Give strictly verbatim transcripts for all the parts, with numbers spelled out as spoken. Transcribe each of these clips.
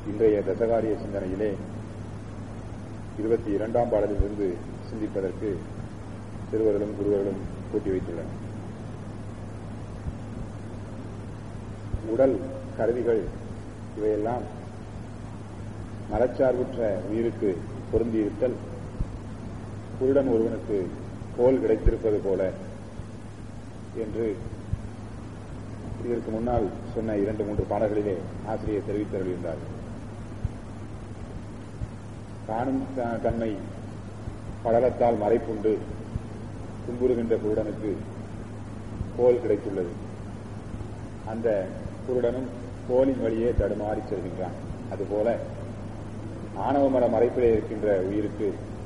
இன்றைய தசகாரிய சிந்தனையிலே இருபத்தி இரண்டாம் பாடலிலிருந்து சிந்திப்பதற்கு சிறுவர்களும் குருவர்களும் கூட்டி வைத்துள்ளனர். உடல் கருவிகள் இவையெல்லாம் மரச்சார்புற்ற உயிருக்கு பொருந்தியிருத்தல் குருடன் ஒருவனுக்கு கோல் கிடைத்திருப்பது போல என்று இதற்கு முன்னால் சொன்ன இரண்டு மூன்று பாடல்களிலே ஆசிரியர் தெரிவித்தருளியிருந்தார்கள். காணும் தன்மை படலத்தால் மறைப்புண்டு துன்புறுகின்ற குருடனுக்கு கோல் கிடைத்துள்ளது. அந்த குருடனும் கோலின் வழியே தடுமாறி செல்கின்றான். அதுபோல ஆணவமர மறைப்பிலே இருக்கின்ற உயிருக்கு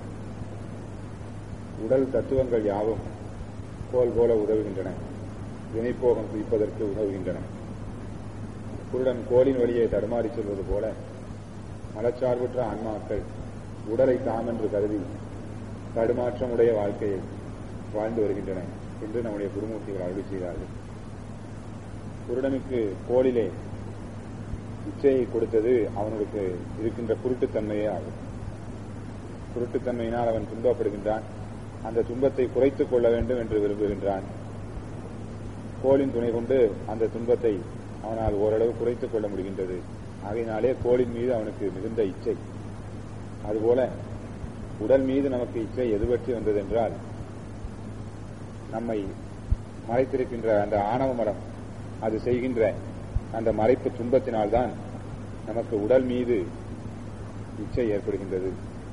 உடல் தத்துவங்கள் யாவும் கோல் போல உதவுகின்றன, வினைப்போகம் குவிப்பதற்கு உதவுகின்றன. குருடன் கோலின் வழியே தடுமாறி செல்வது போல மலச்சார்புற்ற ஆன்மாக்கள் உடலை தாமென்று கருதி தடுமாற்றமுடைய வாழ்க்கையை வாழ்ந்து வருகின்றன என்று நம்முடைய குருமூர்த்திகள் அருளி செய்தார்கள். குருடனுக்கு கோலிலே இச்சையை கொடுத்தது அவனுக்கு இருக்கின்ற குருட்டுத்தன்மையே ஆகும். குருட்டுத்தன்மையினால் அவன் துன்பப்படுகின்றான். அந்த துன்பத்தை குறைத்துக் கொள்ள வேண்டும் என்று விரும்புகின்றான். கோலின் துணை கொண்டு அந்த துன்பத்தை அவனால் ஓரளவு குறைத்துக் கொள்ள முடிகின்றது. ஆகையினாலே கோலின் மீது அவனுக்கு மிகுந்த இச்சை. அதுபோல உடல் மீது நமக்கு இச்சை எது பற்றி வந்ததென்றால், நம்மை மறைத்திருக்கின்ற அந்த ஆணவ மரம் அது செய்கின்ற அந்த மறைப்பு துன்பத்தினால்தான் நமக்கு உடல் மீது இச்சை ஏற்படுகின்றது.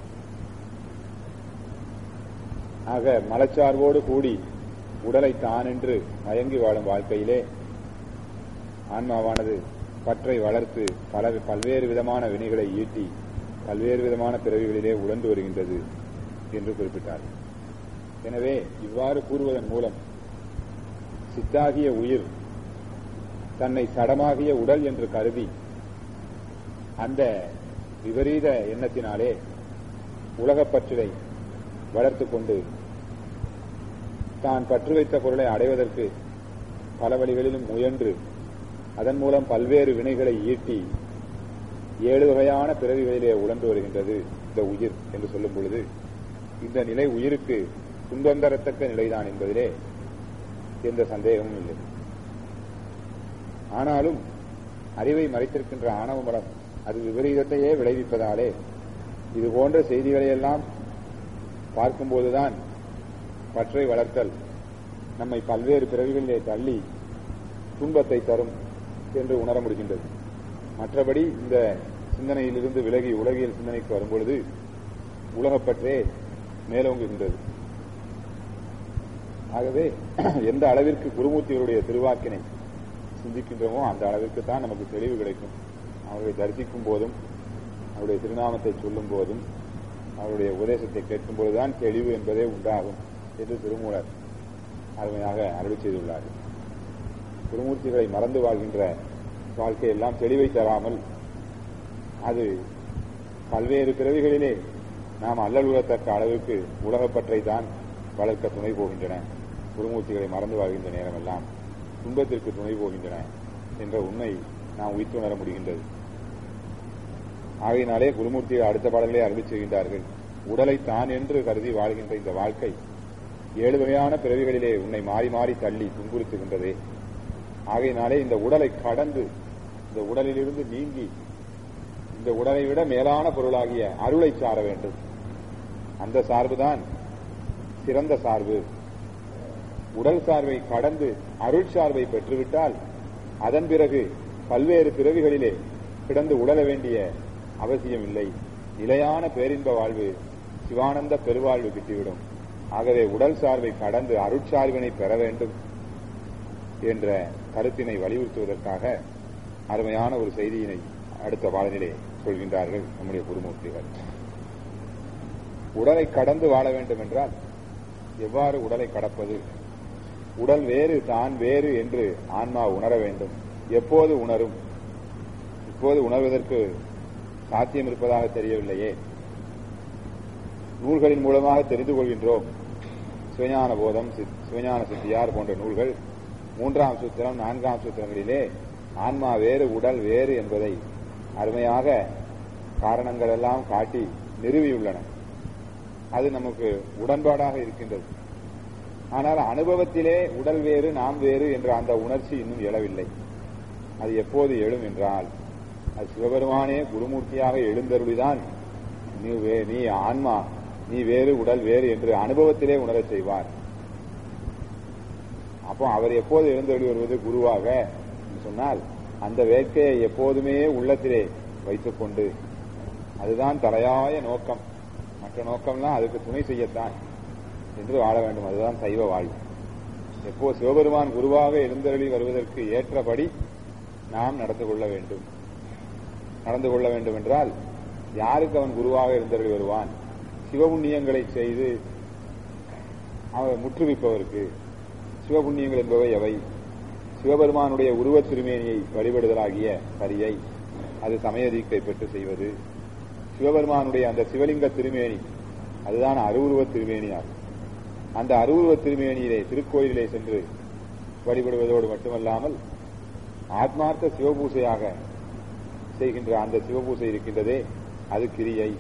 ஆக மலச்சார்போடு கூடி உடலை தான் என்று மயங்கி வாழும் வாழ்க்கையிலே ஆன்மாவானது பற்றை வளர்த்து பல பல்வேறு விதமான வினைகளை ஈட்டி பல்வேறு விதமான பிறவிகளிலே உழந்து வருகின்றது என்று குறிப்பிட்டார். எனவே இவ்வாறு கூறுவதன் மூலம் சித்தாகிய உயிர் தன்னை சடமாகிய உடல் என்று கருதி அந்த விபரீத எண்ணத்தினாலே உலகப் பற்றினை வளர்த்துக் கொண்டு தான் பற்று வைத்த பொருளை அடைவதற்கு பல வழிகளிலும் முயன்று அதன் மூலம் பல்வேறு வினைகளை ஈட்டி ஏழு வகையான பிறவிகளிலே உழன்று வருகின்றது இந்த உயிர் என்று சொல்லும் பொழுது, இந்த நிலை உயிருக்கு துன்பம் தரத்தக்க நிலைதான் என்பதிலே எந்த சந்தேகமும் இல்லை. ஆனாலும் அறிவை மறைத்திருக்கின்ற ஆணவ மலம் அது விபரீதத்தையே விளைவிப்பதாலே இது போன்ற செய்திகளையெல்லாம் பார்க்கும்போதுதான் பற்றை வளர்த்தல் நம்மை பல்வேறு பிறவிகளிலே தள்ளி துன்பத்தை தரும் என்று உணர முடிகின்றது. மற்றபடி இந்த சிந்தனையிலிருந்து விலகி உலகியல் சிந்தனைக்கு வரும்பொழுது உலகப்பற்றே மேலோங்குகின்றது. ஆகவே எந்த அளவிற்கு குருமூர்த்திகளுடைய திருவாக்கினை சிந்திக்கின்றோமோ அந்த அளவிற்கு தான் நமக்கு தெளிவு கிடைக்கும். அவர்களை தரிசிக்கும் போதும் அவருடைய திருநாமத்தை சொல்லும் போதும் அவருடைய உபதேசத்தை கேட்கும் போதுதான் தெளிவு என்பதே உண்டாகும் என்று திருமூலர் அருமையாக அருளி செய்துள்ளார்கள். குருமூர்த்திகளை மறந்து வாழ்கின்ற வாழ்க்கையெல்லாம் தெளிவை தராமல் அது பல்வேறு பிறவிகளிலே நாம் அல்லலுறத்தக்க அளவுக்கு உலகப்பற்றை தான் வளர்க்க துணை போகின்றன. குருமூர்த்திகளை மறந்து வாழ்கின்ற நேரமெல்லாம் துன்பத்திற்கு துணை போகின்றன என்ற உண்மை நாம் உய்த்துணர முடிகின்றது. ஆகையினாலே குருமூர்த்திகள் அடுத்த பாடல்களே அருளி செய்கின்றார்கள். உடலை தான் என்று கருதி வாழ்கின்ற இந்த வாழ்க்கை ஏழு வகையான பிறவிகளிலே உன்னை மாறி மாறி தள்ளி துன்புறுத்துகின்றதே. ஆகையினாலே இந்த உடலை கடந்து இந்த உடலிலிருந்து நீங்கி இந்த உடலை விட மேலான பொருளாகிய அருளை சார வேண்டும். அந்த சார்புதான் சிறந்த சார்பு. உடல் சார்பை கடந்து அருள் சார்பை பெற்றுவிட்டால் அதன் பிறகு பல்வேறு பிறவிகளிலே கிடந்து உடல வேண்டிய அவசியம் இல்லை. நிலையான பேரின்ப வாழ்வு, சிவானந்த பெருவாழ்வு கிட்டிவிடும். ஆகவே உடல் சார்பை கடந்து அருட்சார்பினை பெற வேண்டும் என்ற கருத்தினை வலியுறுத்துவதற்காக அருமையான ஒரு செய்தியினை அடுத்த பாடலிலே சொல்கின்றார்கள் நம்முடைய குருமூர்த்திகள். உடலை கடந்து வாழ வேண்டும் என்றால் எவ்வாறு உடலை கடப்பது? உடல் வேறு தான் வேறு என்று ஆன்மா உணர வேண்டும். எப்போது உணரும்? இப்போது உணர்வதற்கு சாத்தியம் இருப்பதாக தெரியவில்லையே. நூல்களின் மூலமாக தெரிந்து கொள்கின்றோம். சிவஞான போதம், சிவஞான சித்தியார் போன்ற நூல்கள் மூன்றாம் சூத்திரம் நான்காம் சூத்திரங்களிலே ஆன்மா வேறு உடல் வேறு என்பதை அருமையாக காரணங்கள் எல்லாம் காட்டி நிறுவியுள்ளன. அது நமக்கு உடன்பாடாக இருக்கின்றது. ஆனால் அனுபவத்திலே உடல் வேறு நாம் வேறு என்ற அந்த உணர்ச்சி இன்னும் எழவில்லை. அது எப்போது எழும் என்றால், அது சிவபெருமானே குருமூர்த்தியாக எழுந்தருளிதான் நீ நீ ஆன்மா, நீ வேறு உடல் வேறு என்று அனுபவத்திலே உணரச் செய்வார். அப்போ அவர் எப்போது எழுந்தருளி வருவது குருவாக சொன்னால், அந்த வேட்கையை எப்போதுமே உள்ளத்திலே வைத்துக் கொண்டு, அதுதான் தலையாய நோக்கம், மற்ற நோக்கம்லாம் அதுக்கு துணை செய்யத்தான் என்று வாழ வேண்டும். அதுதான் சைவ வாழ்வு. எப்போ சிவபெருமான் குருவாக எழுந்தருளி வருவதற்கு ஏற்றபடி நாம் நடந்து கொள்ள வேண்டும். நடந்து கொள்ள வேண்டும் என்றால், யாருக்கு அவன் குருவாக எழுந்தருளி வருவான்? சிவபுண்ணியங்களை செய்து அவர் முற்றுவிப்பவருக்கு. சிவபுண்ணியங்கள் என்பவை எவை? சிவபெருமானுடைய உருவத் திருமேனியை வழிபடுதலாகிய சரியை, அது சமயதீக்கை பெற்று செய்வது. சிவபெருமானுடைய அந்த சிவலிங்க திருமேனி, அதுதான் அருவுருவ திருமேனியாகும். அந்த அருவுருவ திருமேனியிலே திருக்கோயிலே சென்று வழிபடுவதோடு மட்டுமல்லாமல், ஆத்மார்த்த சிவபூசையாக செய்கின்ற அந்த சிவபூசை இருக்கின்றதே, அது கிரியை.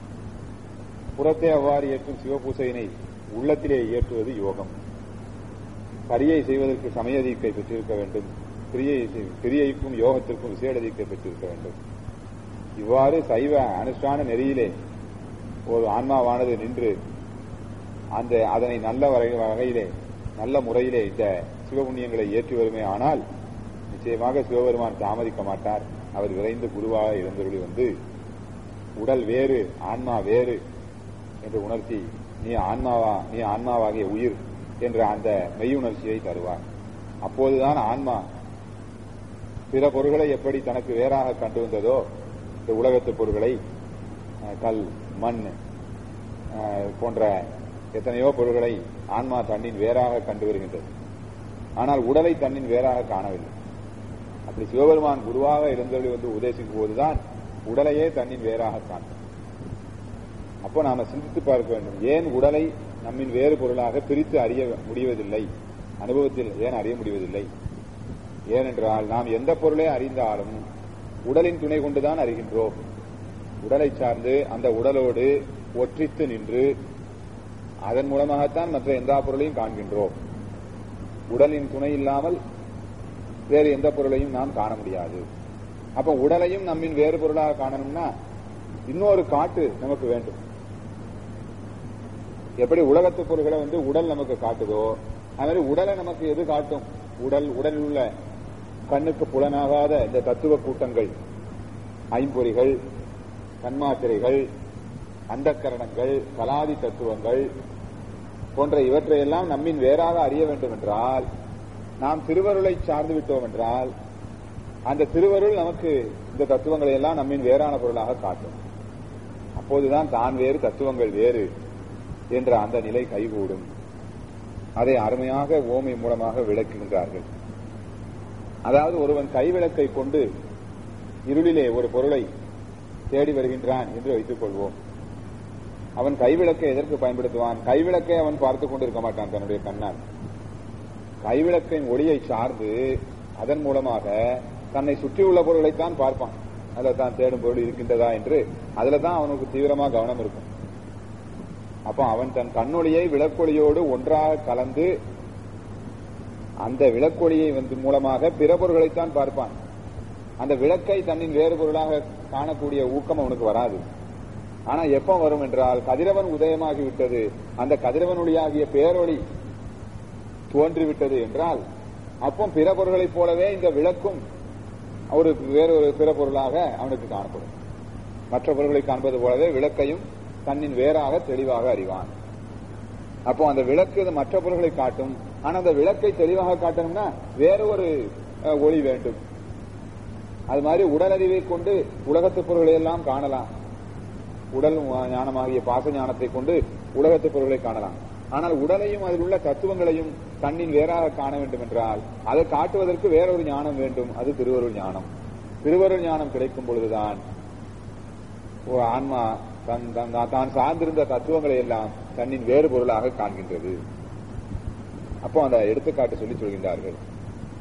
புறத்தே அவ்வாறு ஏற்றும் சிவபூசையினை உள்ளத்திலே ஏற்றுவது யோகம். சரியை செய்வதற்கு சமயதீக்கை பெற்றிருக்க வேண்டும். கிரியை கிரியைக்கும் யோகத்திற்கும் விசேடதீக்கை பெற்றிருக்க வேண்டும். இவ்வாறு சைவ அனுஷ்டான நெறியிலே ஒரு ஆன்மாவானது நின்று அந்த அதனை நல்ல வகையிலே நல்ல முறையிலே இந்த சிவபுண்ணியங்களை ஏற்றி வருமே ஆனால், நிச்சயமாக சிவபெருமான் தாமதிக்க மாட்டார். அவர் விரைந்து குருவாக எழுந்தருளி வந்து உடல் வேறு ஆன்மா வேறு என்று உணர்த்தி, நீ ஆன்மாவா நீ ஆன்மாவாகிய உயிர் என்ற அந்த மெய்யுணர்ச்சியை தருவார். அப்போதுதான் ஆன்மா பிற பொருள்களை எப்படி தனக்கு வேறாக கண்டு வந்ததோ, இந்த உலகத்து பொருள்களை, கல் மண் போன்ற எத்தனையோ பொருள்களை ஆன்மா தன்னின் வேறாக கண்டு வருகின்றது. ஆனால் உடலை தன்னின் வேறாக காணவில்லை. அப்படி சிவபெருமான் குருவாக எழுந்தருளி வந்து உபதேசிக்கும் போதுதான் உடலையே தன்னின் வேறாக காணும். அப்போ நாம சிந்தித்து பார்க்க வேண்டும், ஏன் உடலை நம்மின் வேறு பொருளாக பிரித்து அறிய முடிவதில்லை? அனுபவத்தில் ஏன் அறிய முடிவதில்லை? ஏனென்றால் நாம் எந்த பொருளை அறிந்தாலும் உடலின் துணை கொண்டுதான் அறிகின்றோம். உடலை சார்ந்து அந்த உடலோடு ஒற்றித்து நின்று அதன் மூலமாகத்தான் மற்ற எந்த பொருளையும் காண்கின்றோம். உடலின் துணை இல்லாமல் வேறு எந்த பொருளையும் நாம் காண முடியாது. அப்ப உடலையும் நம்மின் வேறு பொருளாக காணணும்னா இன்னொரு காட்டு நமக்கு வேண்டும். எப்படி உலகத்து பொருள்களை வந்து உடல் நமக்கு காட்டுதோ, அது மாதிரி உடலை நமக்கு எது காட்டும்? உடல் உடலில் உள்ள கண்ணுக்கு புலனாகாத இந்த தத்துவ கூட்டங்கள், ஐம்பொறிகள், தன்மாத்திரைகள், அந்தக்கரணங்கள், கலாதி தத்துவங்கள் போன்ற இவற்றையெல்லாம் நம்மின் வேறாக அறிய வேண்டும் என்றால், நாம் திருவருளை சார்ந்து விட்டோம் என்றால், அந்த திருவருள் நமக்கு இந்த தத்துவங்களை எல்லாம் நம்மின் வேறான பொருளாக காட்டும். அப்போதுதான் தான் வேறு தத்துவங்கள் வேறு என்ற அந்த நிலை கைகூடும். அதை அருமையாக ஓமை மூலமாக விளக்குகின்றார்கள். அதாவது ஒருவன் கைவிளக்கை கொண்டு இருளிலே ஒரு பொருளை தேடி வருகின்றான் என்று வைத்துக் கொள்வோம். அவன் கைவிளக்கை எதற்கு பயன்படுத்துவான்? கைவிளக்கை அவன் பார்த்துக் கொண்டிருக்க மாட்டான் தன்னுடைய கண்ணால். கைவிளக்கின் ஒளியை சார்ந்து அதன் மூலமாக தன்னை சுற்றியுள்ள பொருளைத்தான் பார்ப்பான். அதில் தான் தேடும் பொருள் இருக்கின்றதா என்று அதுல தான் அவனுக்கு தீவிரமா கவனம் இருக்கும். அப்ப அவன் தன் கண்ணொளியை விளக்கொளியோடு ஒன்றாக கலந்து அந்த விளக்கொளியை வந்து மூலமாக பிற பொருள்களைத்தான் பார்ப்பான். அந்த விளக்கை தன்னின் வேறு பொருளாக காணக்கூடிய ஊக்கம் அவனுக்கு வராது. ஆனா எப்ப வரும் என்றால், கதிரவன் உதயமாகி விட்டது, அந்த கதிரவன் ஒளியாகிய பேரொளி தோன்றிவிட்டது என்றால், அப்போ பிற பொருள்களைப் போலவே இந்த விளக்கும் ஒரு வேறொரு பிற பொருளாக அவனுக்கு காணப்படும். மற்ற பொருள்களை காண்பது போலவே விளக்கையும் தன்னின் வேறாக தெளிவாக அறிவான். அப்போ அந்த விளக்கு மற்ற பொருள்களை காட்டும். ஆனா அந்த விளக்கை தெளிவாக காட்டணும்னா வேற ஒரு ஒளி வேண்டும். அது மாதிரி உடலறிவை கொண்டு உலகத்து பொருள்களை எல்லாம் காணலாம். உடல் ஞானமாகிய பாச ஞானத்தை கொண்டு உலகத்து பொருள்களை காணலாம். ஆனால் உடலையும் அதில் உள்ள தத்துவங்களையும் தன்னின் வேறாக காண வேண்டும் என்றால் அதை காட்டுவதற்கு வேறொரு ஞானம் வேண்டும். அது திருவருள் ஞானம். திருவருள் ஞானம் கிடைக்கும் பொழுதுதான் ஆன்மா தான் சார்ந்திருந்த தத்துவங்களை எல்லாம் தன்னின் வேறு பொருளாக காண்கின்றது. அப்போ அந்த எடுத்துக்காட்டு சொல்லி சொல்கின்றார்கள்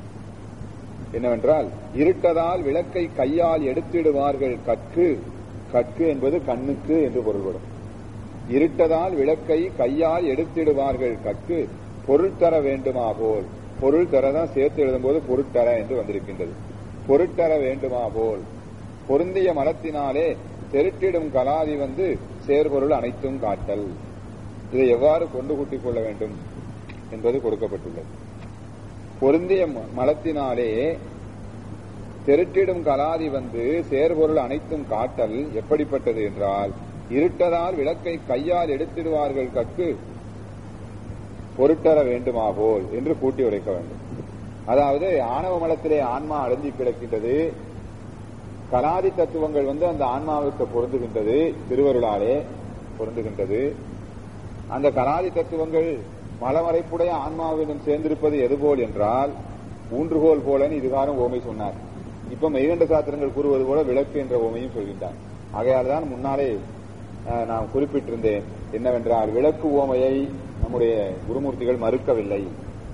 என்னவென்றால், இருட்டதால் விளக்கை கையால் எடுத்திடுவார்கள் கற்கு கற்கு என்பது கண்ணுக்கு என்று பொருள்படும். இருட்டதால் விளக்கை கையால் எடுத்திடுவார்கள் கற்கு பொருள் தர வேண்டுமா போல். பொருள் தரதான் சேர்த்து எழுதும் போது பொருட்தர என்று வந்திருக்கின்றது. பொருட்தர வேண்டுமா போல் பொருந்திய மலத்தினாலே தெருட்டிடும் கலாதி வந்து சேர்பொருள் அனைத்தும் காட்டல். இதை எவ்வாறு கொண்டு கூட்டிக் கொள்ள வேண்டும் என்பது கொடுக்கப்பட்டுள்ளது. பொருந்திய மலத்தினாலே தெருட்டிடும் கலாதி வந்து சேர்பொருள் அனைத்தும் காட்டல் எப்படிப்பட்டது என்றால், இருட்டதால் விளக்கை கையால் எடுத்திடுவார்கள் கற்கு பொருட்டர வேண்டுமா போல் என்று கூட்டி உரைக்க வேண்டும். அதாவது ஆணவ மலத்திலே ஆன்மா அழுந்தி கிடக்கின்றது. கலாதி தத்துவங்கள் வந்து அந்த ஆன்மாவுக்கு பொருந்துகின்றது, திருவருளாலே பொருந்துகின்றது. அந்த கலாதி தத்துவங்கள் மலமறைப்புடைய ஆன்மாவிடம் சேர்ந்திருப்பது எதுபோல் என்றால் ஊன்றுகோல் போலன்னு இதுகாரம் ஓமை சொன்னார். இப்ப மெய்கண்ட சாத்திரங்கள் கூறுவது போல விளக்கு என்ற ஓமையும் சொல்கின்றார். ஆகையால் தான் முன்னாலே நான் குறிப்பிட்டிருந்தேன் என்னவென்றால், விளக்கு ஓமையை நம்முடைய குருமூர்த்திகள் மறுக்கவில்லை.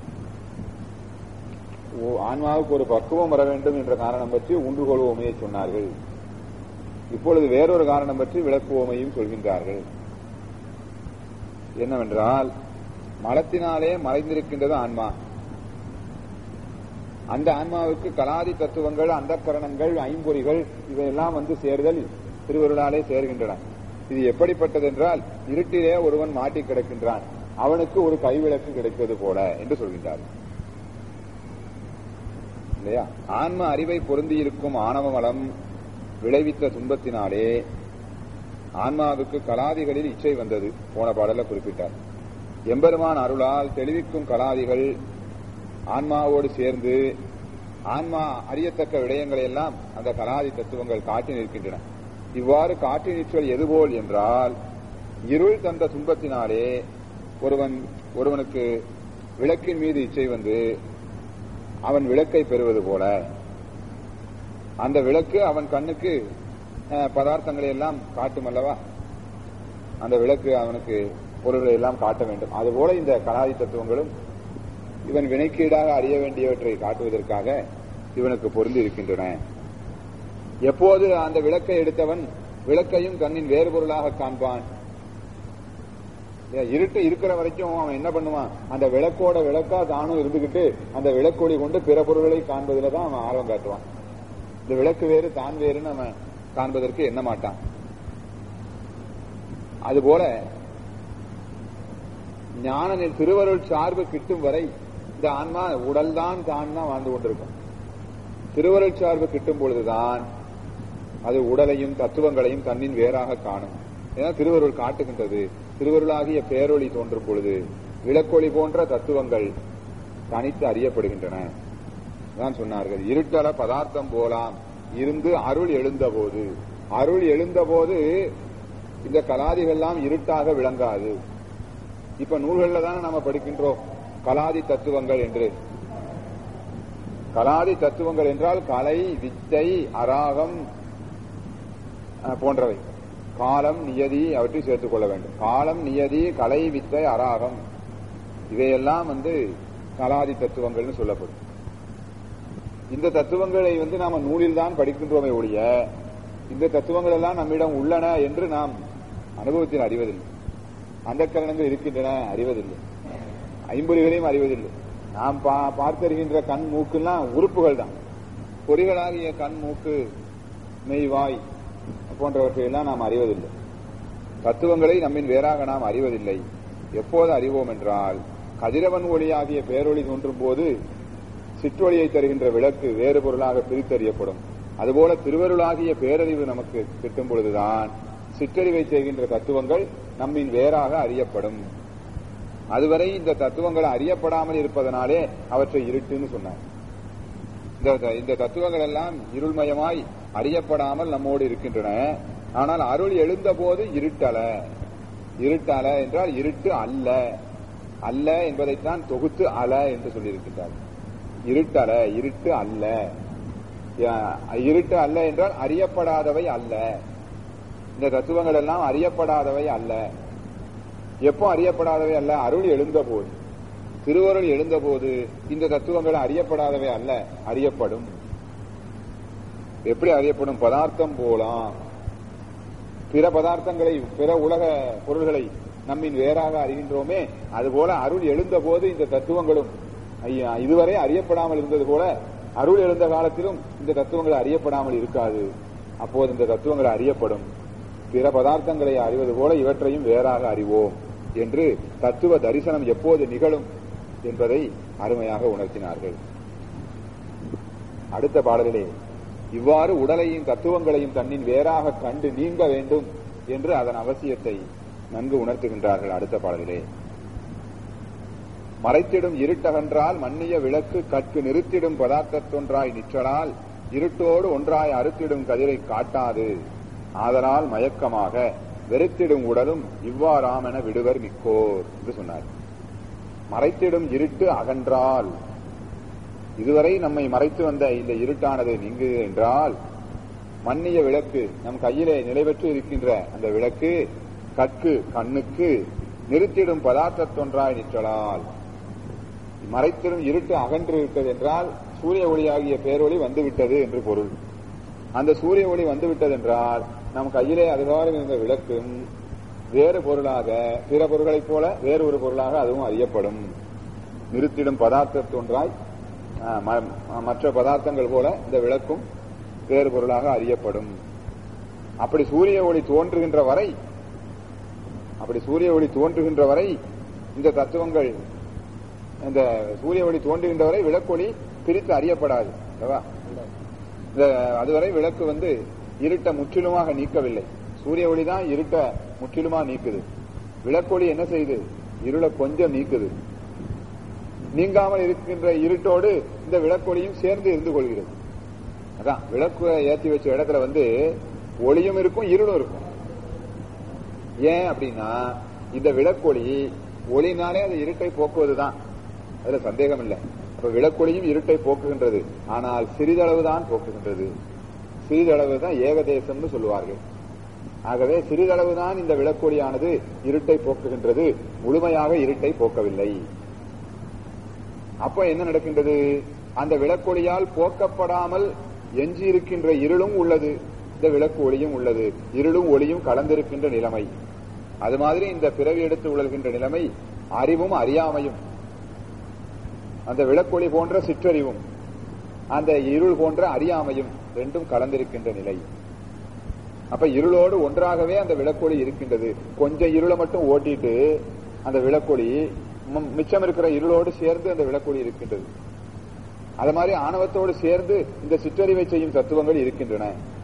ஆன்மாவுக்கு ஒரு பக்குவம் வர வேண்டும் என்ற காரணம் பற்றி ஊன்றுகோல் ஓமையை சொன்னார்கள். இப்பொழுது வேறொரு காரணம் பற்றி விளக்கு ஓமையும் சொல்கின்றார்கள். என்னவென்றால், மலத்தினாலே மறைந்திருக்கின்றது ஆன்மா. அந்த ஆன்மாவுக்கு கலாதி தத்துவங்கள், அந்தக்கரணங்கள், ஐம்பொறிகள் இவையெல்லாம் வந்து சேர்தல் திருவருளாலே சேர்கின்றன. இது எப்படிப்பட்டது என்றால், இருட்டிலே ஒருவன் மாட்டி கிடக்கின்றான், அவனுக்கு ஒரு கைவிளக்கு கிடைத்தது போல என்று சொல்கின்றார். இல்லையா? ஆன்ம அறிவை பொருந்தியிருக்கும் ஆணவ மலம் விளைவித்த துன்பத்தினாலே ஆன்மாவுக்கு கலாதிகளில் இச்சை வந்தது. போன பாடல குறிப்பிட்டார். எம்பெருமான் அருளால் தெளிவிக்கும் கலாதிகள் ஆன்மாவோடு சேர்ந்து ஆன்மா அறியத்தக்க விடயங்களை எல்லாம் அந்த கலாதி தத்துவங்கள் காட்டி நிற்கின்றன. இவ்வாறு காட்டி நிற்றல் எதுபோல் என்றால், இருள் தந்த துன்பத்தினாலே ஒருவன் ஒருவனுக்கு விளக்கின் மீது இச்சை வந்து அவன் விளக்கை பெறுவது போல, அந்த விளக்கு அவன் கண்ணுக்கு பதார்த்தங்களை எல்லாம் காட்டும் அல்லவா, அந்த விளக்கு அவனுக்கு பொருள்களை எல்லாம் காட்ட வேண்டும். அதுபோல இந்த கலாதி தத்துவங்களும் இவன் வினைக்கீடாக அறிய வேண்டியவற்றை காட்டுவதற்காக இவனுக்கு பொருந்தி இருக்கின்றன. எப்போது அந்த விளக்கை எடுத்தவன் விளக்கையும் கண்ணின் வேறு பொருளாக காண்பான். இருட்டு இருக்கிற வரைக்கும் அவன் என்ன பண்ணுவான், அந்த விளக்கோட விளக்கா தானும் இருந்துகிட்டு அந்த விளக்கொளி கொண்டு பிற பொருள்களை காண்பதில் தான் அவன் ஆர்வம் காட்டுவான். இந்த விளக்கு வேறு தான் வேறுன்னு அவன் காண்பதற்கு எண்ண மாட்டான். அதுபோல ஞான திருவருள் சார்பு கிட்டும் வரை இந்த ஆன்மா உடல் தான் தான் தான் வாழ்ந்து கொண்டிருக்கும். திருவருள் சார்பு கிட்டும் பொழுதுதான் அது உடலையும் தத்துவங்களையும் தன்னின் வேறாக காணும். ஏன்னா திருவருள் காட்டுகின்றது. திருவருளாகிய பேரொளி தோன்றும் பொழுது விளக்கொளி போன்ற தத்துவங்கள் தனித்து அறியப்படுகின்றன. தான் சொன்னார்கள், இருட்டல பதார்த்தம் போலாம் இருந்து அருள் எழுந்த போது. அருள் எழுந்த போது இந்த கலாதிகள்லாம் இருட்டாக விளங்காது. இப்ப நூல்கள்ல தானே நாம படிக்கின்றோம் கலாதி தத்துவங்கள் என்று. கலாதி தத்துவங்கள் என்றால் கலை, வித்தை, அராகம் போன்றவை. காலம், நியதி அவற்றை சேர்த்துக் கொள்ள வேண்டும். காலம், நியதி, கலை, வித்தை, அராகம் இவையெல்லாம் வந்து கலாதி தத்துவங்கள்னு சொல்லப்படும். இந்த தத்துவங்களை வந்து நாம நூலில் தான் படிக்கின்றோமே ஒழிய இந்த தத்துவங்கள் எல்லாம் நம்மிடம் உள்ளன என்று நாம் அனுபவத்தில் அறிவதில்லை. அந்த கரணங்கள் இருக்கின்றன அறிவதில்லை. ஐம்பொறிகளையும் அறிவதில்லை. நாம் பார்த்தறிகின்ற கண், மூக்குலாம் உறுப்புகள் தான். பொறிகளாகிய கண், மூக்கு, மெய்வாய் போன்றவற்றையெல்லாம் நாம் அறிவதில்லை. தத்துவங்களை நம்மின் வேறாக நாம் அறிவதில்லை. எப்போது அறிவோம் என்றால், கதிரவன் ஒளியாகிய பேரொளி தோன்றும் போது சிற்றொளியை தருகின்ற விளக்கு வேறு பொருளாக பிரித்தறியப்படும். அதுபோல திருவருளாகிய பேரறிவு நமக்கு கிட்டும் பொழுதுதான் சிற்றறிவை செய்கின்ற தத்துவங்கள் நம்மின் வேறாக அறியப்படும். அதுவரை இந்த தத்துவங்கள் அறியப்படாமல் இருப்பதனாலே அவற்றை இருட்டுன்னு சொன்னார். இந்த தத்துவங்கள் எல்லாம் இருள்மயமாய் அறியப்படாமல் நம்மோடு இருக்கின்றன. ஆனால் அருள் எழுந்த போது இருட்டல. இருட்டல என்றால் இருட்டு அல்ல. அல்ல என்பதைத்தான் தொகுத்து அல என்று சொல்லியிருக்கிறார். இருட்டல, இருட்டு அல்ல. இருட்டு அல்ல என்றால் அறியப்படாதவை அல்ல. இந்த தத்துவங்கள் எல்லாம் அறியப்படாதவை அல்ல. எப்போ அறியப்படாதவை அல்ல? அருள் எழுந்த போது, திருவருள் எழுந்த போது இந்த தத்துவங்கள் அறியப்படாதவை அல்ல, அறியப்படும். எப்படி அறியப்படும்? பதார்த்தம் போலாம். பிற பதார்த்தங்களை பிற உலக பொருள்களை நம்மின் வேறாக அறிகின்றோமே, அதுபோல அருள் எழுந்த போது இந்த தத்துவங்களும் இதுவரை அறியப்படாமல் இருந்தது போல அருள் எழுந்த காலத்திலும் இந்த தத்துவங்கள் அறியப்படாமல் இருக்காது. அப்போது இந்த தத்துவங்கள் அறியப்படும். பிற பதார்த்தங்களை அறிவது போல இவற்றையும் வேறாக அறிவோம் என்று தத்துவ தரிசனம் எப்போது நிகழும் என்பதை அருமையாக உணர்த்தினார்கள். அடுத்த பாடலிலே இவ்வாறு உடலையும் தத்துவங்களையும் தன்னின் வேறாக கண்டு நீங்க வேண்டும் என்று அதன் அவசியத்தை நன்கு உணர்த்துகின்றார்கள். அடுத்த பாடலிலே மறைத்திடும் இருட்டகன்றால் மன்னிய விளக்கு கற்கு நிறுத்திடும் பதார்த்தத்தொன்றாய் நிற்றலால் இருட்டோடு ஒன்றாய் அறுத்திடும் கதிரை காட்டாது ஆதலால் மயக்கமாக வெறுத்திடும் உடலும் இவ்வாறாமென விடுவர் மிக்கோர் என்று சொன்னார். மறைத்திடும் இருட்டு அகன்றால், இதுவரை நம்மை மறைத்து வந்த இந்த இருட்டானது நீங்கு என்றால் மன்னிய விளக்கு நம் கையிலே நிலை பெற்று இருக்கின்ற அந்த விளக்கு கற்கு கண்ணுக்கு நிறுத்திடும் பதார்த்தத்தொன்றாய் நிற்றலால், மறைத்திடும் இருட்டு அகன்று இருக்கிறது என்றால் சூரிய ஒளியாகிய பேரொளி வந்துவிட்டது என்று பொருள். அந்த சூரிய ஒளி வந்துவிட்டது என்றால் நம் கையிலே அதுகாலம் இருந்த விளக்கும் வேறு பொருளாக பிற பொருள்களைப் போல வேறு ஒரு பொருளாக அதுவும் அறியப்படும். நிறுத்திடும் பதார்த்தத்தொன்றாய் மற்ற பதார்த்தங்கள் போல இந்த விளக்கும் வேறு பொருளாக அறியப்படும். அப்படி சூரிய ஒளி தோன்றுகின்ற வரை அப்படி சூரிய ஒளி தோன்றுகின்ற வரை இந்த தத்துவங்கள் இந்த சூரிய ஒளி தோன்றுகின்ற வரை விளக்கொளி பிரித்து அறியப்படாது. அதுவரை விளக்கு வந்து இருட்ட முற்றிலுமாக நீக்கவில்லை. சூரிய ஒளி தான் இருட்ட முற்றிலுமா நீக்குது. விளக்கொளி என்ன செய்யுது? இருளை கொஞ்சம் நீக்குது. நீங்காமல் இருக்கின்ற இருட்டோடு இந்த விளக்கொளியும் சேர்ந்து இருந்து கொள்கிறது. அதான் விளக்கு ஏற்றி வச்ச இடத்துல வந்து ஒளியும் இருக்கும் இருளும் இருக்கும். ஏன் அப்படின்னா இந்த விளக்கொளி ஒளினாலே அது இருட்டை போக்குவதுதான், அதுல சந்தேகம் இல்லை. அப்ப விளக்கொளியும் இருட்டை போக்குகின்றது, ஆனால் சிறிதளவுதான் போக்குகின்றது. சிறிதளவு தான் ஏகதேசம்னு சொல்லுவார்கள். ஆகவே சிறிதளவுதான் இந்த விளக்கொளியானது இருட்டை போக்குகின்றது, முழுமையாக இருட்டை போக்கவில்லை. அப்ப என்ன நடக்கின்றது? அந்த விளக்கொளியால் போக்கப்படாமல் எஞ்சி இருக்கின்ற இருளும் உள்ளது, இந்த விளக்கு ஒளியும் உள்ளது. இருளும் ஒளியும் கலந்திருக்கின்ற நிலைமை. அது மாதிரி இந்த பிறவி எடுத்து உழல்கின்ற நிலைமை அறிவும் அறியாமையும், அந்த விளக்கொளி போன்ற சிற்றறிவும் அந்த இருள் போன்ற அறியாமையும் ரெண்டும் கலந்திருக்கின்ற நிலை. அப்ப இருளோடு ஒன்றாகவே அந்த விளக்கொளி இருக்கின்றது. கொஞ்சம் இருளை மட்டும் ஓட்டிட்டு அந்த விளக்கொளி மிச்சம் இருக்கிற இருளோடு சேர்ந்து அந்த விளக்கொளி இருக்கின்றது. அது மாதிரி ஆணவத்தோடு சேர்ந்து இந்த சிற்றறிவை செய்யும் தத்துவங்கள் இருக்கின்றன.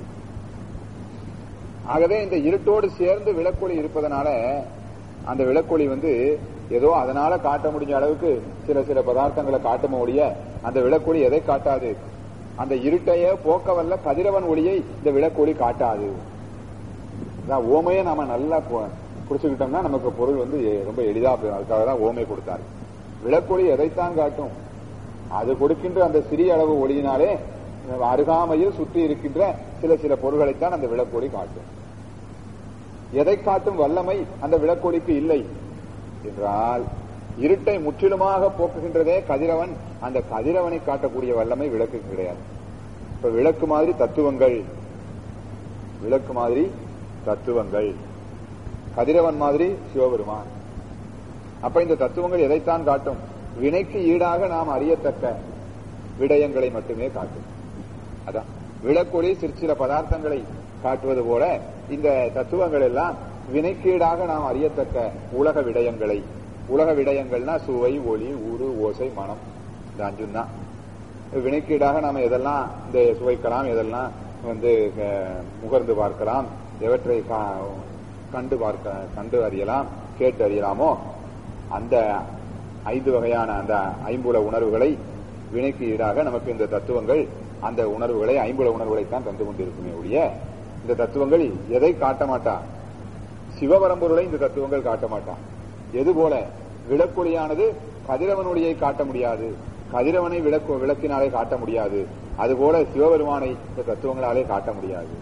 ஆகவே இந்த இருட்டோடு சேர்ந்து விளக்கொளி இருப்பதனால அந்த விளக்கொளி வந்து ஏதோ அதனால காட்ட முடிஞ்ச அளவுக்கு சில சில பதார்த்தங்களை காட்டும் ஒழிய அந்த விளக்கொளி எதை காட்டாது? அந்த இருட்டையே போக்கவல்ல கதிரவன் ஒளியை இந்த விளக்கொளி காட்டாது. ஓமையை நாம நல்லா குடிச்சுக்கிட்டோம்னா நமக்கு பொருள் வந்து ரொம்ப எளிதா போயிடும். அதுக்காக தான் ஓமை கொடுத்தாரு. விளக்கொளி எதைத்தான் காட்டும்? அது கொடுக்கின்ற அந்த சிறிய அளவு ஒளியினாலே அருகாமையில் சுற்றி இருக்கின்ற சில சில பொருள்களைத்தான் அந்த விளக்கொளி காட்டும். எதை காட்டும் வல்லமை அந்த விளக்கொளிக்கு இல்லை என்றால் இருட்டை முற்றிலுமாக போக்குகின்றதே கதிரவன். அந்த கதிரவனை காட்டக்கூடிய வல்லமை விளக்கு கிடையாது. இப்ப விளக்கு மாதிரி தத்துவங்கள், விளக்கு மாதிரி தத்துவங்கள், கதிரவன் மாதிரி சிவபெருமான். அப்ப இந்த தத்துவங்கள் எதைத்தான் காட்டும்? வினைக்கு ஈடாக நாம் அறியத்தக்க விடயங்களை மட்டுமே காட்டும். அதான் விளக்கொளி சிற்சில பதார்த்தங்களை காட்டுவது போல இந்த தத்துவங்கள் எல்லாம் வினைக்கீடாக நாம் அறியத்தக்க உலக விடயங்களை, உலக விடயங்கள்னா சுவை, ஒளி, ஊறு, ஓசை, மனம், இந்த அஞ்சும் தான். வினைக்கீடாக நாம எதெல்லாம் இந்த சுவைக்கலாம், எதெல்லாம் வந்து முகர்ந்து பார்க்கலாம், எவற்றை கண்டு பார்க்க கண்டு அறியலாம், கேட்டு அறியலாமோ அந்த ஐந்து வகையான அந்த ஐம்புல உணர்வுகளை வினைக்கு ஈடாக நமக்கு இந்த தத்துவங்கள் அந்த உணர்வுகளை ஐம்புல உணர்வுகளைத்தான் தந்து கொண்டிருக்குமே ஒழிய இந்த தத்துவங்கள் எதை காட்ட மாட்டா? சிவபரம்பொருளை இந்த தத்துவங்கள் காட்ட மாட்டான். எது போல விளக்கொளியானது கதிரவன் ஒளியை காட்ட முடியாது, கதிரவனை விளக்கு விளக்கினாலே காட்ட முடியாது. அதுபோல சிவபெருமானை இந்த தத்துவங்களாலே காட்ட முடியாது.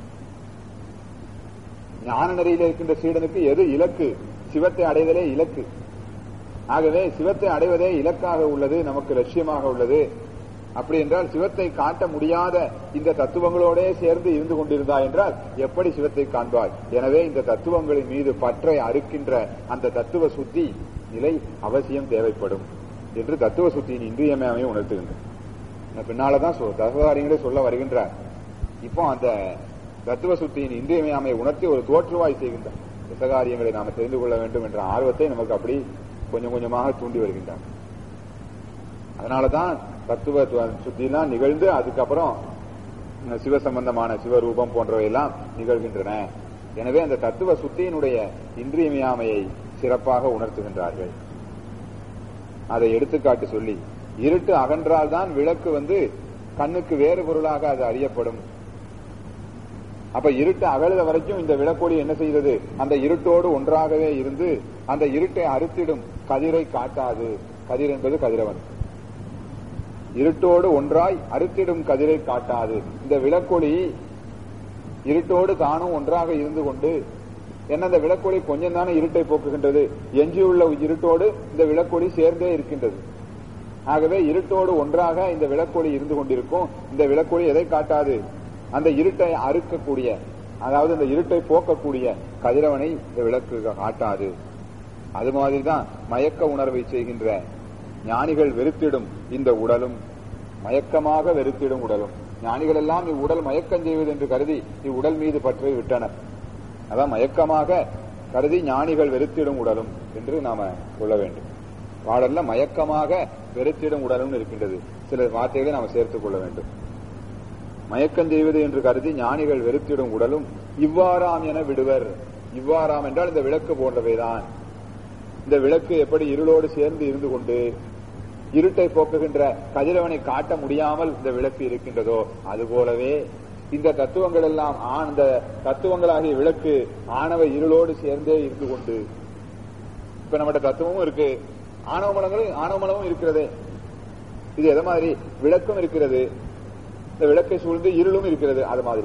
ஞான நெறியில் இருக்கின்ற சீடனுக்கு எது இலக்கு? சிவத்தை அடைவதே இலக்கு. ஆகவே சிவத்தை அடைவதே இலக்காக உள்ளது, நமக்கு லட்சியமாக உள்ளது. அப்படி என்றால் சிவத்தை காட்ட முடியாத இந்த தத்துவங்களோடே சேர்ந்து இருந்து கொண்டிருந்தா என்றால் எப்படி சிவத்தை காண்பாய்? எனவே இந்த தத்துவங்களின் மீது பற்றை அறுக்கின்ற அந்த தத்துவ சுத்தி நிலை அவசியம் தேவைப்படும் என்று தத்துவ சுத்தியின் இன்றியமையாமை உணர்த்துகின்ற பின்னாலதான் தசகாரியங்களே சொல்ல வருகின்றார். இப்போ அந்த தத்துவ சுத்தியின் இன்றியமையாமை உணர்த்தி ஒரு தோற்றுவாய் செய்கின்றார். தசகாரியங்களை நாம தெரிந்து கொள்ள வேண்டும் என்ற ஆர்வத்தை நமக்கு அப்படி கொஞ்சம் கொஞ்சமாக தூண்டி வருகின்றார். அதனாலதான் தத்துவ சுத்திலாம் நிகழ்ந்து அதுக்கப்புறம் சிவசம்பந்தமான சிவரூபம் போன்றவை எல்லாம் நிகழ்கின்றன. எனவே அந்த தத்துவ சுத்தியினுடைய இன்றியமையாமையை சிறப்பாக உணர்த்துகின்றார்கள். அதை எடுத்துக்காட்டு சொல்லி, இருட்டு அகன்றால்தான் விளக்கு வந்து கண்ணுக்கு வேறு பொருளாக அது அறியப்படும். அப்ப இருட்டு அகழுத வரைக்கும் இந்த விளக்கொளி என்ன செய்தது? அந்த இருட்டோடு ஒன்றாகவே இருந்து அந்த இருட்டை அறுத்திடும் கதிரை காட்டாது. கதிர் என்பது கதிரவன். இருட்டோடு ஒன்றாய் அறுத்திடும் கதிரை காட்டாது. இந்த விளக்கொளி இருட்டோடு தானும் ஒன்றாக இருந்து கொண்டு என்ன, அந்த விளக்கொளி கொஞ்சம் தானே இருட்டை போக்குகின்றது. எஞ்சியுள்ள இருட்டோடு இந்த விளக்கொளி சேர்ந்தே இருக்கின்றது. ஆகவே இருட்டோடு ஒன்றாக இந்த விளக்கொளி இருந்து கொண்டிருக்கும். இந்த விளக்கொளி எதை காட்டாது? அந்த இருட்டை அறுக்கக்கூடிய, அதாவது இந்த இருட்டை போக்கக்கூடிய கதிரவனை இந்த விளக்கு காட்டாது. அது மாதிரிதான் மயக்க உணர்வை செய்கின்ற ஞானிகள் வெறுத்திடும் இந்த உடலும், மயக்கமாக வெறுத்திடும் உடலும். ஞானிகள் எல்லாம் இவ்வுடல் மயக்கம் செய்வது என்று கருதி இவ்வுடல் மீது பற்றி விட்டனர். அதான் மயக்கமாக கருதி ஞானிகள் வெறுத்திடும் உடலும் என்று நாம சொல்ல வேண்டும். பாடல்ல மயக்கமாக வெறுத்திடும் உடலும் இருக்கின்றது. சில வார்த்தைகளை நாம சேர்த்துக் கொள்ள வேண்டும். மயக்கம் செய்வது என்று கருதி ஞானிகள் வெறுத்திடும் உடலும் இவ்வாறாம் என விடுவர். இவ்வாறாம் என்றால் இந்த விளக்கு போன்றவைதான். இந்த விளக்கு எப்படி இருளோடு சேர்ந்து இருந்து கொண்டு இருட்டை போக்குகின்ற கதிரவனை காட்ட முடியாமல் இந்த விளக்கு இருக்கின்றதோ அதுபோலவே இந்த தத்துவங்கள் எல்லாம் அந்த தத்துவங்களாகிய விளக்கு ஆணவ இருளோடு சேர்ந்தே இருந்து கொண்டு, இப்ப நம்மகிட்ட தத்துவமும் இருக்கு, ஆணவ மலங்களும் ஆணவ மலமும் இருக்கிறது. இது எதை மாதிரி? விளக்கும் இருக்கிறது, இந்த விளக்கை சூழ்ந்து இருளும் இருக்கிறது. அது மாதிரி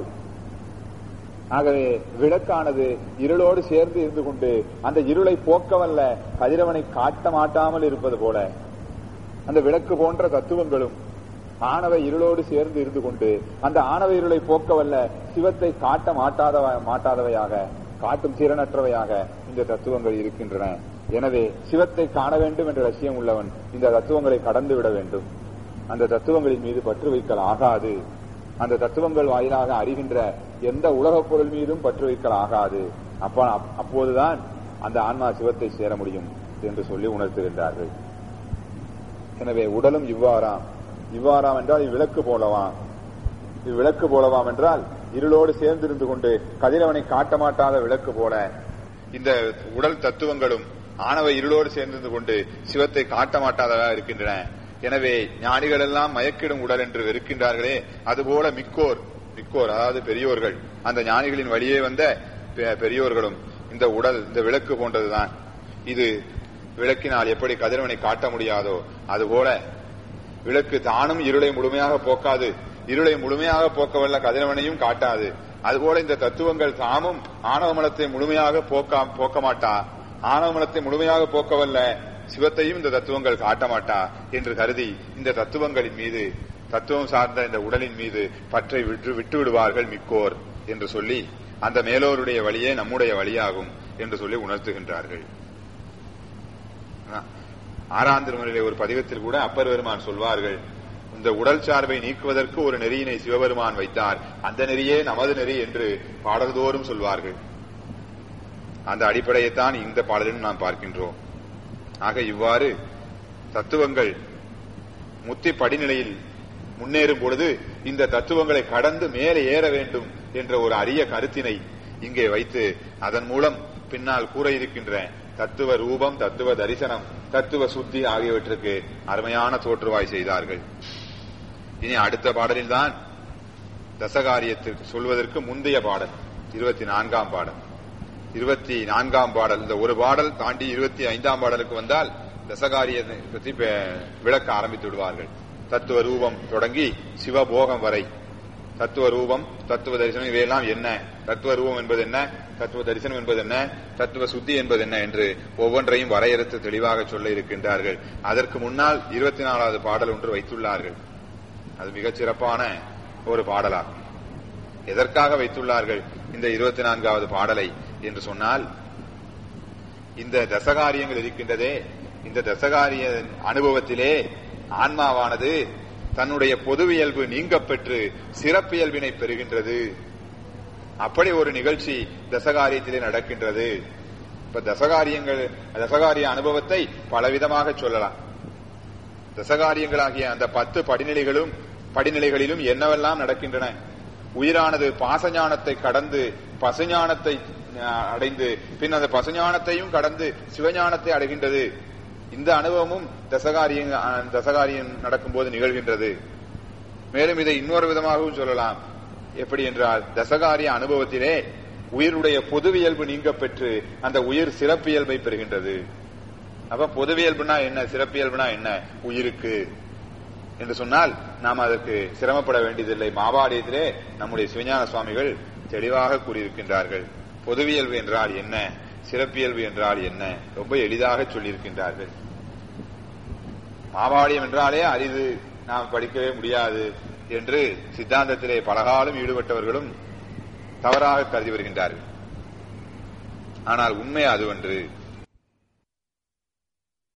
ஆகவே விளக்கானது இருளோடு சேர்ந்து இருந்து கொண்டு அந்த இருளை போக்கவல்ல கதிரவனை காட்ட மாட்டாமல் இருப்பது போல அந்த விளக்கு போன்ற தத்துவங்களும் ஆணவ இருளோடு சேர்ந்து இருந்து கொண்டு அந்த ஆணவ இருளை போக்கவல்ல சிவத்தை காட்ட மாட்டாத மாட்டாதவையாக காட்டும் திறனற்றவையாக இந்த தத்துவங்கள் இருக்கின்றன. எனவே சிவத்தை காண வேண்டும் என்ற லட்சியம் உள்ளவன் இந்த தத்துவங்களை கடந்து விட வேண்டும். அந்த தத்துவங்களின் மீது பற்று வைக்கல் ஆகாது. அந்த தத்துவங்கள் வாயிலாக அறிகின்ற எந்த உலகப் பொருள் மீதும் பற்று வைக்கல் ஆகாது. அப்ப அப்போதுதான் அந்த ஆன்மா சிவத்தை சேர முடியும் என்று சொல்லி உணர்த்துகின்றார்கள். எனவே உடலும் இவ்வாறாம். இவ்வாறாம் என்றால் இவ்விளக்கு போலவாம். இவ்விளக்கு போலவாம் என்றால் இருளோடு சேர்ந்திருந்து கொண்டு கதிரவனை காட்ட மாட்டாத விளக்கு போல இந்த உடல் தத்துவங்களும் ஆணவ இருளோடு சேர்ந்திருந்து கொண்டு சிவத்தை காட்ட மாட்டாததாக இருக்கின்றன. எனவே ஞானிகள் எல்லாம் மயக்கிடும் உடல் என்று வெறுக்கின்றார்களே, அதுபோல மிக்கோர் மிக்கோர் அதாவது பெரியோர்கள், அந்த ஞானிகளின் வழியே வந்த பெரியோர்களும் இந்த உடல் இந்த விளக்கு போன்றதுதான். இது விளக்கினால் எப்படி கதிரவனை காட்ட முடியாதோ அதுபோல விளக்கு தானும் இருளை முழுமையாக போக்காது, இருளை முழுமையாக போக்கவல்ல கதிரவனையும் காட்டாது. அதுபோல இந்த தத்துவங்கள் தாமும் ஆணவ மலத்தை முழுமையாக போக்க போக்க மாட்டா, ஆணவ மலத்தை முழுமையாக போக்கவல்ல சிவத்தையும் இந்த தத்துவங்கள் காட்ட மாட்டா என்று கருதி இந்த தத்துவங்களின் மீது, தத்துவம் சார்ந்த இந்த உடலின் மீது பற்றை விட்டு விட்டு விடுவார்கள் மிக்கோர் என்று சொல்லி அந்த மேலோருடைய வழியே நம்முடைய வழியாகும் என்று சொல்லி உணர்த்துகின்றார்கள். ஆறாம் திருமுறையிலே ஒரு பதிகத்தில் கூட அப்பர் பெருமான் சொல்வார்கள், இந்த உடல் சார்பை நீக்குவதற்கு ஒரு நெறியினை சிவபெருமான் வைத்தார், அந்த நெறியே நமது நெறி என்று பாடல்தோறும் சொல்வார்கள். அந்த அடிப்படையைத்தான் இந்த பாடலிலும் நாம் பார்க்கின்றோம். ஆக இவ்வாறு தத்துவங்கள் முத்தி படிநிலையில் முன்னேறும் பொழுது இந்த தத்துவங்களை கடந்து மேலே ஏற வேண்டும் என்ற ஒரு அரிய கருத்தினை இங்கே வைத்து அதன் மூலம் பின்னால் கூற இருக்கின்ற தத்துவ ரூபம், தத்துவ தரிசனம், தத்துவ சுத்தி ஆகியவற்றுக்கு அருமையான தோற்றுவாய் செய்தார்கள். இனி அடுத்த பாடலில் தான் தசகாரியத்திற்கு சொல்வதற்கு முந்தைய பாடல் இருபத்தி நான்காம் பாடல். இருபத்தி நான்காம் பாடல் இந்த ஒரு பாடல் தாண்டி இருபத்தி ஐந்தாம் பாடலுக்கு வந்தால் தசகாரியத்தை பற்றி விளக்க ஆரம்பித்து விடுவார்கள். தத்துவ ரூபம் தொடங்கி சிவபோகம் வரை தத்துவ ரூபம், தத்துவ தரிசனம் இவையெல்லாம் என்ன, தத்துவ ரூபம் என்பது என்ன, தத்துவ தரிசனம் என்பது என்ன, தத்துவ சுத்தி என்பது என்ன என்று ஒவ்வொன்றையும் வரையறுத்து தெளிவாக சொல்ல இருக்கின்றார்கள். அதற்கு முன்னால் இருபத்தி நாலாவது பாடல் ஒன்று வைத்துள்ளார்கள். அது மிகச் சிறப்பான ஒரு பாடலாகும். எதற்காக வைத்துள்ளார்கள் இந்த இருபத்தி நான்காவது பாடலை என்று சொன்னால், இந்த தசகாரியங்கள் இருக்கின்றதே, இந்த தசகாரிய அனுபவத்திலே ஆன்மாவானது தன்னுடைய பொதுவியல்பு நீங்க பெற்று சிறப்பியல்பினை பெறுகின்றது. அப்படி ஒரு நிகழ்ச்சி தசகாரியத்திலே நடக்கின்றது. இப்ப தசகாரியங்கள் தசகாரிய அனுபவத்தை பலவிதமாக சொல்லலாம். தசகாரியங்களாகிய அந்த பத்து படிநிலைகளும் படிநிலைகளிலும் என்னவெல்லாம் நடக்கின்றன? உயிரானது பாசஞானத்தை கடந்து பசுஞானத்தை அடைந்து பின் அந்த பசுஞானத்தையும் கடந்து சிவஞானத்தை அடைகின்றது. இந்த அனுபவமும் தசகாரிய தசகாரியம் நடக்கும் போது நிகழ்கின்றது. மேலும் இதை இன்னொரு விதமாகவும் சொல்லலாம். எப்படி என்றால், தசகாரிய அனுபவத்திலே உயிருடைய பொதுவியல்பு நீங்க பெற்று அந்த உயிர் சிறப்பியல்பை பெறுகின்றது. அப்ப பொதுவியல்புனா என்ன, சிறப்பியல்புனா என்ன உயிருக்கு என்று சொன்னால் நாம் அதற்கு சிரமப்பட வேண்டியதில்லை. மாபாடியத்திலே நம்முடைய சிவஞான சுவாமிகள் தெளிவாக கூறியிருக்கின்றார்கள். பொதுவியல்பு என்றால் என்ன, சிறப்பியல்பு என்றால் என்ன, ரொம்ப எளிதாக சொல்லியிருக்கின்றார்கள். மாபாடியம் என்றாலே அரிது, நாம் படிக்கவே முடியாது என்று சித்தாந்தத்திலே பலகாலம் ஈடுபட்டவர்களும் தவறாக கருதி வருகின்றார்கள். ஆனால் உண்மை அதுவன்று.